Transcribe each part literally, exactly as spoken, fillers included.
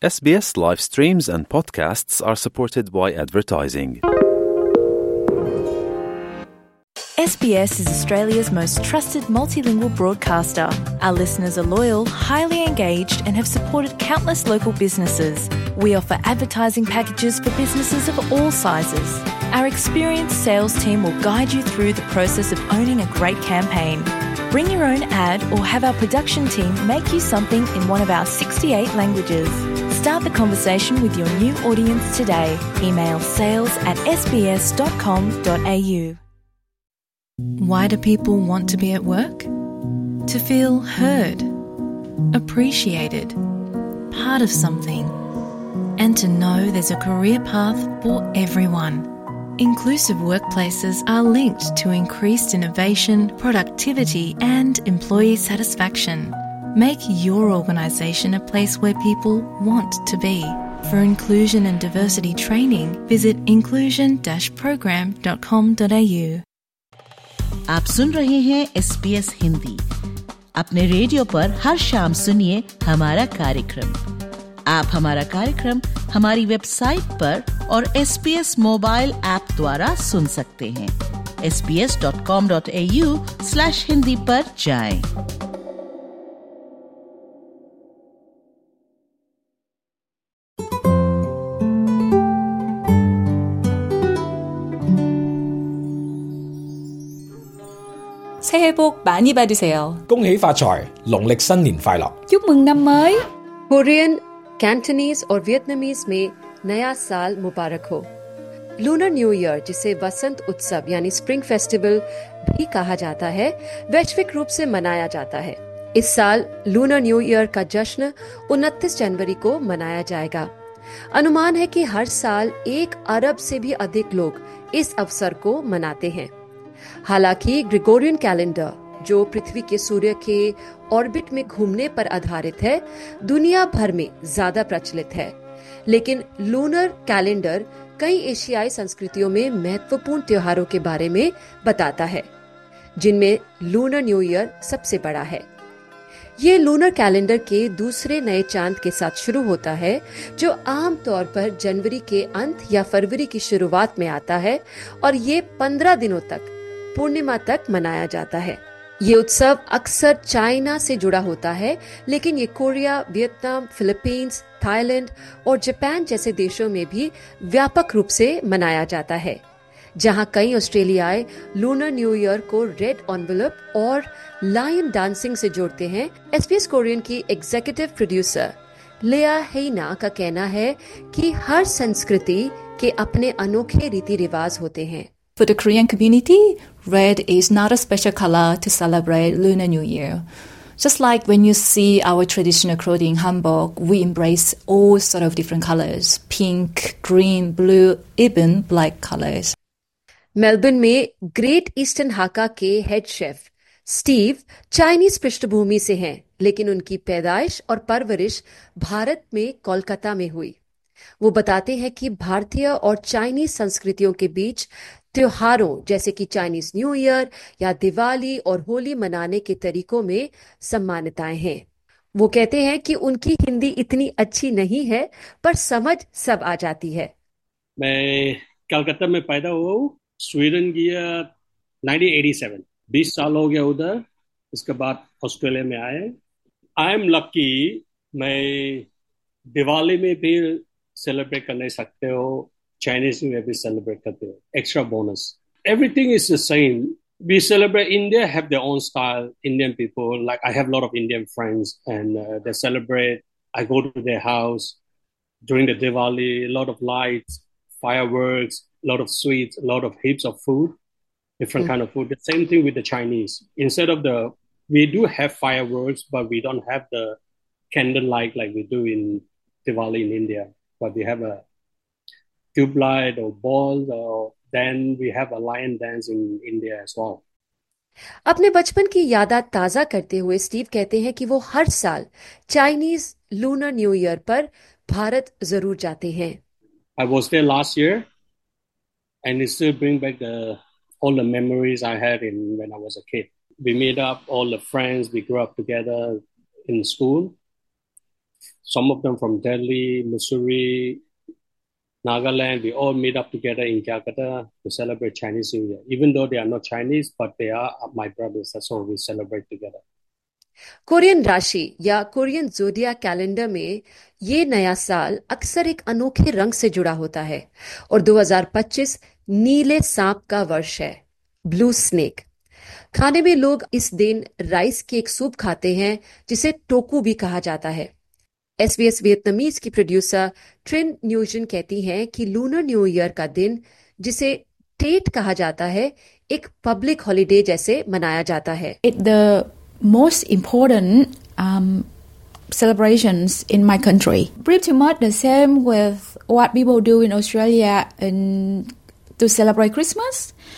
S B S live streams and podcasts are supported by advertising. S B S is Australia's most trusted multilingual broadcaster. Our listeners are loyal, highly engaged, and have supported countless local businesses. We offer advertising packages for businesses of all sizes. Our experienced sales team will guide you through the process of owning a great campaign. Bring your own ad or have our production team make you something in one of our sixty-eight languages. Start the conversation with your new audience today. Email sales at s b s dot com dot a u. Why do people want to be at work? To feel heard, appreciated, part of something, and to know there's a career path for everyone. Inclusive workplaces are linked to increased innovation, productivity, and employee satisfaction. Make your organisation a place where people want to be. For inclusion and diversity training, visit inclusion dash program dot com dot a u. आप सुन रहे हैं S B S Hindi. अपने radio पर हर शाम सुनिए हमारा कार्यक्रम। आप हमारा कार्यक्रम हमारी वेबसाइट पर और S B S mobile app द्वारा सुन सकते हैं। S B S dot com dot A U slash Hindi पर जाएं। 새해 복 많이 받으세요. 恭喜發財，農曆新年快樂。 Chúc mừng năm mới. Korean, कैंटनीज और वियतनामीज में नया साल मुबारक हो। लूनर न्यू ईयर, जिसे वसंत उत्सव यानी स्प्रिंग फेस्टिवल भी कहा जाता है, वैश्विक रूप से मनाया जाता है। इस साल लूनर न्यू ईयर का जश्न उनतीस जनवरी को मनाया जाएगा। अनुमान है कि हर साल एक अरब से भी अधिक लोग इस अवसर को मनाते हैं। हालांकि ग्रेगोरियन कैलेंडर, जो पृथ्वी के सूर्य के ऑर्बिट में घूमने पर आधारित है, दुनिया भर में ज्यादा प्रचलित है। लेकिन लूनर कैलेंडर कई एशियाई संस्कृतियों में महत्वपूर्ण त्योहारों के बारे में बताता है, जिनमें लूनर न्यू ईयर सबसे बड़ा है। ये लूनर कैलेंडर के दूसरे नए चांद के साथ शुरू होता है, जो आमतौर पर जनवरी के अंत या फरवरी की शुरुआत में आता है और ये पंद्रह दिनों तक पूर्णिमा तक मनाया जाता है। ये उत्सव अक्सर चाइना से जुड़ा होता है, लेकिन ये कोरिया, वियतनाम, फिलीपींस, थाईलैंड और जापान जैसे देशों में भी व्यापक रूप से मनाया जाता है, जहां कई ऑस्ट्रेलियाई लूनर न्यू ईयर को रेड एनवेलप और लायन डांसिंग से जोड़ते हैं। एस बी एस कोरियन की एग्जीक्यूटिव प्रोड्यूसर लेया हेना का कहना है कि हर संस्कृति के अपने अनोखे रीति रिवाज होते हैं। For the Korean community, red is not a special color to celebrate Lunar New Year. Just like when you see our traditional clothing in Hamburg, we embrace all sort of different colors: pink, green, blue, even black colors. Melbourne में great eastern Hakka के head chef Steve Chinese पृष्ठभूमि से हैं, लेकिन उनकी पैदाइश और परवरिश भारत में कोलकाता में हुई। वो बताते हैं कि भारतीय और चाइनीज संस्कृतियों के बीच त्योहारों जैसे कि चाइनीज न्यू ईयर या दिवाली और होली मनाने के तरीकों में समानताएं हैं। वो कहते हैं कि उनकी हिंदी इतनी अच्छी नहीं है, पर समझ सब आ जाती है। मैं कलकत्ता में पैदा हुआ हूँ। स्वीडन गया उन्नीस सौ सत्तासी, बीस साल हो गया उधर। इसके बाद ऑस्ट्रेलिया में आए। आई एम लकी, मैं दिवाली में भी सेलिब्रेट कर नहीं सकते हो, चाइनीज न्यू ईयर भी सेलिब्रेट करते हो। Extra bonus, everything is the same. We celebrate. India have their own style. Indian people, like I have a lot of Indian friends, and uh, they celebrate. I go to their house during the Diwali. A lot of lights, fireworks, a lot of sweets, a lot of heaps of food, different mm. kind of food. The same thing with the Chinese. Instead of the, we do have fireworks, but we don't have the candlelight like we do in Diwali in India. But we have a tube light or balls, or then we have a lion dance in India as well. अपने बचपन की यादात ताजा करते हुए Steve कहते हैं कि वो हर साल चाइनीज लूनर न्यू ईयर पर भारत जरूर जाते हैं। I was there last year, and it still bring back the all the memories I had in when I was a kid. We made up all the friends. We grew up together in school. some of them from Delhi, Missouri, Nagaland. We all meet up together in Calcutta to celebrate Chinese New Year. Even though they are not Chinese, but they are my brothers. That's why we celebrate together. Korean राशि या Korean ज़ोडिया calendar में ये नया साल अक्सर एक अनोखे रंग से जुड़ा होता है और दो हज़ार पच्चीस नीले सांप का वर्ष है, ब्लू स्नेक। खाने में लोग इस दिन राइस के एक सूप खाते हैं जिसे टोकू भी कहा जाता है। एसबीएस वियतनामीज की प्रोड्यूसर ट्रिन न्यूजन कहती हैं कि लूनर न्यू ईयर का दिन, जिसे टेट कहा जाता है, एक पब्लिक हॉलिडे जैसे मनाया जाता है। The most important um, celebrations in my country. Pretty much the same with what people do in Australia in, to celebrate Christmas.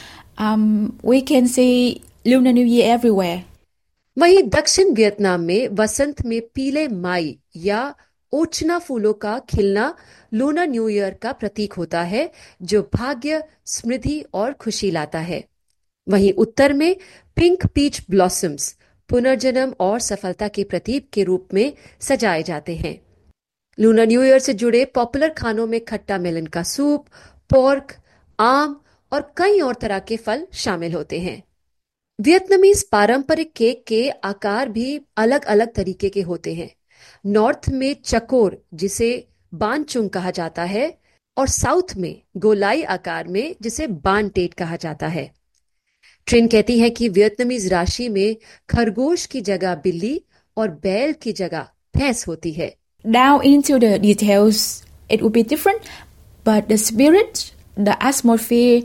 Um, we can see Lunar New Year everywhere. वहीं दक्षिण Vietnam में वसंत में पीले माई या ओचना फूलों का खिलना lunar new year का प्रतीक होता है, जो भाग्य, समृद्धि और खुशी लाता है। वहीं उत्तर में पिंक पीच ब्लॉसम्स पुनर्जन्म और सफलता के प्रतीक के रूप में सजाए जाते हैं। लूनर न्यू ईयर से जुड़े पॉपुलर खानों में खट्टा मेलन का सूप, पोर्क, आम और कई और तरह के फल शामिल होते हैं। वियतनामीज पारंपरिक केक के आकार भी अलग अलग तरीके के होते हैं। नॉर्थ में चकोर, जिसे बान चुंग कहा जाता है, और साउथ में गोलाई आकार में, जिसे बान टेट कहा जाता है। ट्रिन कहती है कि वियतनामीज राशि में खरगोश की जगह बिल्ली और बैल की जगह भैंस होती है। Down into the details, it will be different, but the spirit, the atmosphere,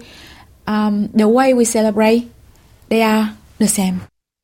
um, the way we celebrate, they are the same.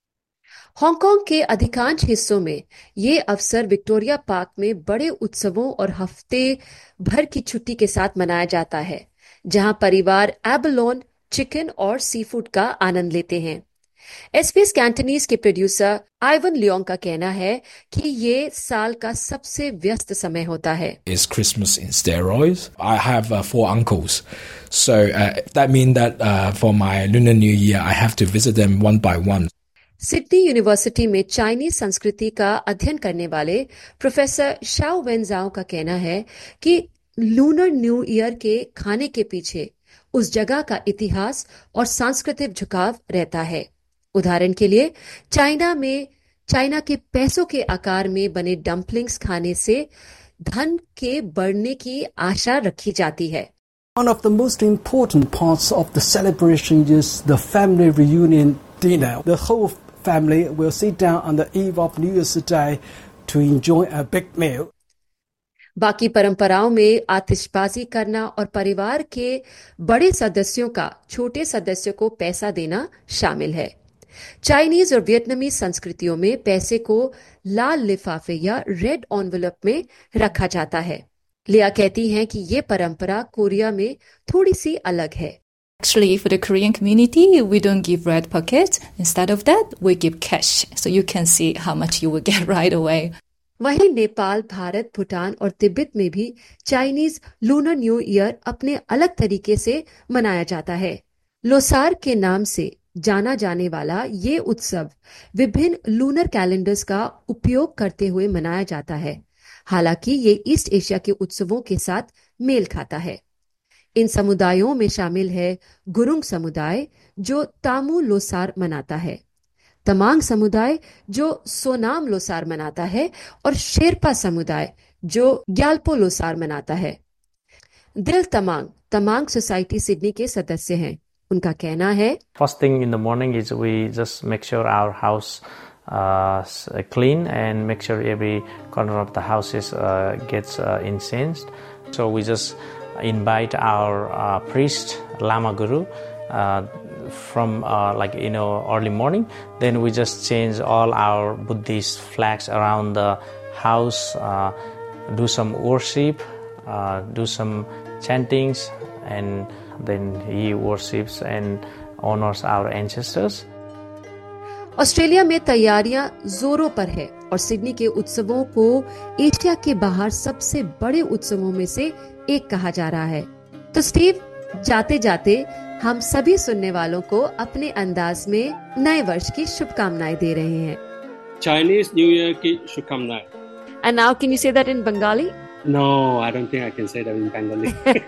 Hong Kong के अधिकांश हिस्सों में ये अवसर विक्टोरिया पार्क में बड़े उत्सवों और हफ्ते भर की छुट्टी के साथ मनाया जाता है, जहां परिवार एबलोन, चिकन और सी फूड का आनंद लेते हैं। एसबीएस कैंटनीज के प्रोड्यूसर आइवन लियोंग का कहना है कि ये साल का सबसे व्यस्त समय होता है। It's Christmas in steroids. I have uh, four uncles, so uh, that means that uh, for my Lunar New Year, I have to visit them one by one. Sydney university में चाइनीज संस्कृति का अध्ययन करने वाले professor Shao वेनजाओ का कहना है कि लूनर न्यू ईयर के खाने के पीछे उस जगह का इतिहास और सांस्कृतिक झुकाव रहता है। उदाहरण के लिए चाइना में चाइना के पैसों के आकार में बने डम्पलिंग्स खाने से धन के बढ़ने की आशा रखी जाती है। One of the most important parts of the celebration is the family reunion dinner. The whole family will sit down on the eve of New Year's Day to enjoy a big meal. बाकी परंपराओं में आतिशबाजी करना और परिवार के बड़े सदस्यों का छोटे सदस्यों को पैसा देना शामिल है। चाइनीज और वियतनामी संस्कृतियों में पैसे को लाल लिफाफे या रेड एनवेलप में रखा जाता है। लिया कहती हैं कि ये परंपरा कोरिया में थोड़ी सी अलग है। Actually, for the Korean community, we don't give red pockets. Instead of that, we give cash, so you can see how much you will get right away. वहीं नेपाल, भारत, भूटान और तिब्बत में भी चाइनीज लूनर न्यू ईयर अपने अलग तरीके से मनाया जाता है। लोसार के नाम से जाना जाने वाला ये उत्सव विभिन्न लूनर कैलेंडर्स का उपयोग करते हुए मनाया जाता है। हालांकि ये ईस्ट एशिया के उत्सवों के साथ मेल खाता है। इन समुदायों में शामिल है गुरुंग समुदाय, जो तामू लोसार मनाता है, तमांग समुदाय जो सोनाम लोसार मनाता है, और शेरपा समुदाय जो ग्याल्पो लोसार मनाता है। दिल तमांग तमांग सोसाइटी सिडनी के सदस्य हैं। उनका कहना है, First thing in the morning is we just make sure our house uh, clean and make sure every corner of the houses uh, gets uh, incensed. So we just invite our uh, priest, Lama Guru, uh, from uh, like you know early morning. Then we just change all our Buddhist flags around the house, uh, do some worship, uh, do some chantings, and then he worships and honors our ancestors. Australia में तैयारियां जोरों पर है और Sydney के उत्सवों को Asia के बाहर सबसे बड़े उत्सवों में से एक कहा जा रहा है। तो स्टीव, जाते जाते हम सभी सुनने वालों को अपने अंदाज में नए वर्ष की शुभकामनाएं दे रहे हैं। चाइनीज न्यू ईयर की शुभकामनाएं। And now can you say that in Bengali? No, I don't think I can say that in Bengali.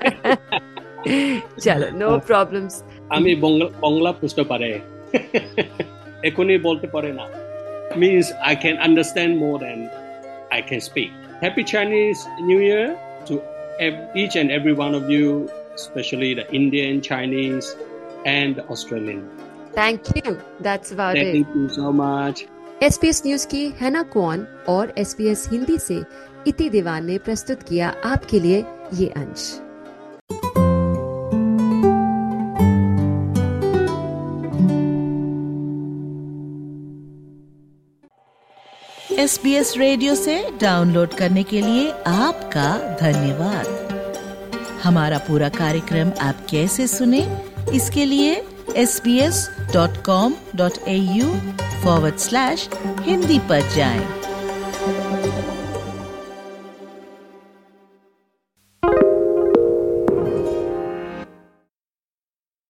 Chalo, no problems. আমি বাংলা বুঝতে পারে এখনই বলতে পারে না means I can understand more than I can speak. Happy Chinese New Year to each and every one of you, especially the Indian, Chinese and the Australian. Thank you. That's about Thank it. Thank you so much. S B S news की Hannah कौन और S B S Hindi से इति दीवान ने प्रस्तुत किया आपके लिए ये अंश. S B S रेडियो से डाउनलोड करने के लिए आपका धन्यवाद. हमारा पूरा कार्यक्रम आप कैसे सुने, इसके लिए sbs.com.au forward slash हिंदी पर जाएं.